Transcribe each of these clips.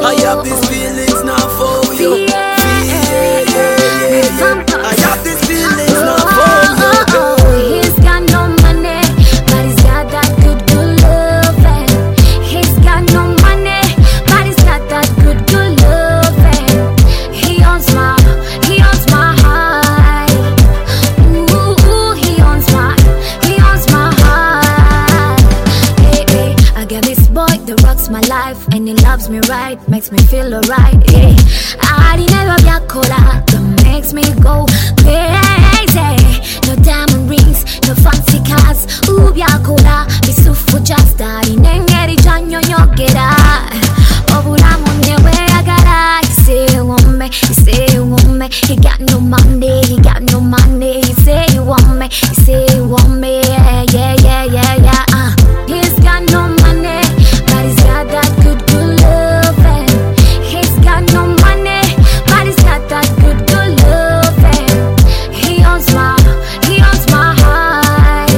I have these feelings now for you. I have these feelings now for you. He's got no money, but he's got that good loving. He's got no money, but he's got that good loving. He owns my heart. Ooh, he owns my heart. Hey, I got this boy that rocks my life, and he loves me right, makes me feel alright. Yeah, I never be a cola that makes me go crazy. No diamond rings, no fancy cars. Ooh, be a cola, be so for just that. In engeri janyo nyogera. Obula munye we agara. He say you want me, he say you want me. He got no money, he got no money. He say you want me, he say you want me. Yeah. He's got no money, but he's got that good loving. He's got no money, but he's got that good loving. He owns my heart.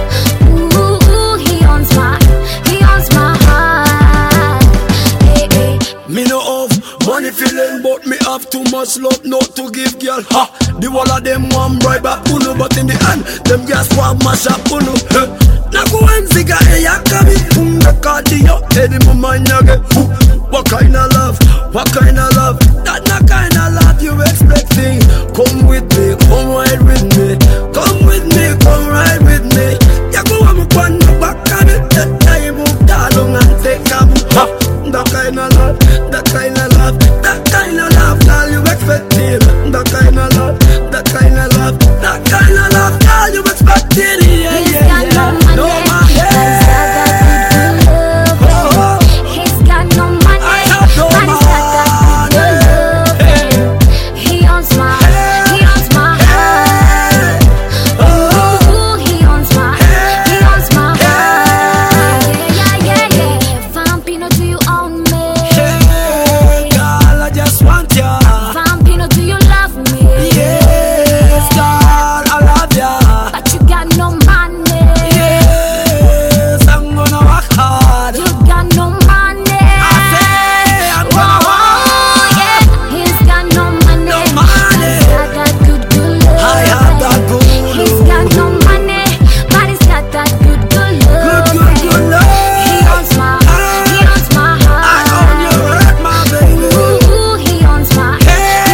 Ooh, he owns my heart. Hey. Me no have money feeling, but me have too much love not to give, girl. Ha! The wall of them want bribe up uno, but in the end, them just want mash up uno. Na kuenziga eyakami, nakadiyo, edi mumanyage. What kind of love? What kind of love? That not kind of love you expecting. Come with me, come ride with me. Come with me, come ride with me. Yaku amukwana bakami, that time move down and take a move. Ha! That kind of love, that kind of love, that kind of love, girl you expecting. That kind of love, that kind of love, that kind of love, girl you expecting. Yeah. No man, He's got that good loving. He's got no money, but he's got that good loving. He owns my heart. Ooh, he owns my heart. Yeah. Vampino, do you own me? Girl, I just want ya. Vampino, do you love me? Yes, girl, I love ya. But you got no money. Yes, I'm gonna work hard. You got no money. I say I'm gonna work. Yeah. He's got no money. No money. He's got that good I have that love. good He's got no money, but he's got that good love. good love. He owns my heart. I own your heart, my baby. Ooh, he owns my heart.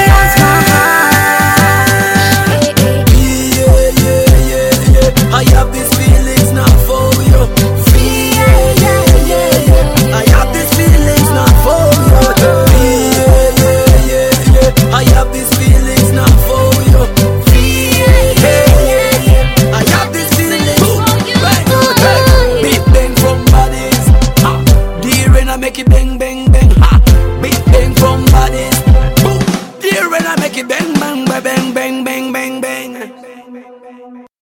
Yeah. I have these feelings now for you. I have these feelings now for you. I have these feelings now for you. I have these feelings. Big bang from bodies. Dear when I make it bang bang bang. Big bang from bodies. Dear when I make it bang